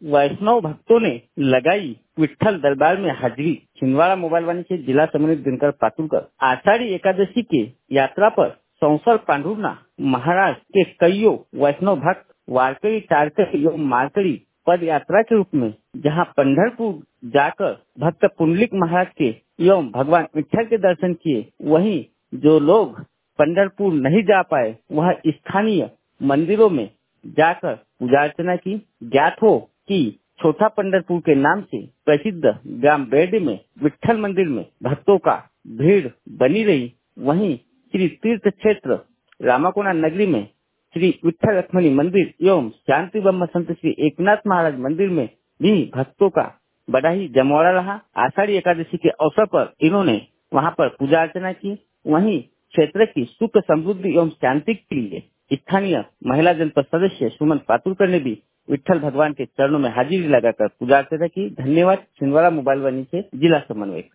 वैष्णव भक्तों ने लगाई विठ्ठल दरबार में हाजिरी। छिंदवाड़ा मोबाइल वाणी से जिला समन्वयक दिनकर पातुरकर। आषाढ़ी एकादशी के यात्रा पर संसर पांडुरना महाराष्ट्र के कईयों वैष्णव भक्त वारकरी टारकरी एवं मारकरी पद यात्रा के रूप में जहां पंढरपुर जाकर भक्त पुंडलिक महाराज के एवं भगवान विठ्ठल के दर्शन किए, वहीं जो लोग पंढरपुर नहीं जा पाए वह स्थानीय मंदिरों में जाकर पूजा अर्चना की। ज्ञात हो कि छोटा पंढरपुर के नाम से प्रसिद्ध ग्राम बेरडी में विठ्ठल मंदिर में भक्तों का भीड़ बनी रही। वहीं श्री तीर्थ क्षेत्र रामाकोना नगरी में श्री विठ्ठल रखमणी मंदिर एवं शांति ब्रह्म संत श्री एकनाथ महाराज मंदिर में भी भक्तों का बड़ा ही जमवाड़ा रहा। आषाढ़ी एकादशी के अवसर पर इन्होंने वहां पर पूजा अर्चना की। वहीं क्षेत्र की सुख समृद्धि एवं शांति के लिए स्थानीय महिला जनपद सदस्य सुमन पातुरकर ने भी विठ्ठल भगवान के चरणों में हाजिरी लगाकर पूजा अर्चना की। धन्यवाद। छिंदवाड़ा मोबाइल वाणी से जिला समन्वयक।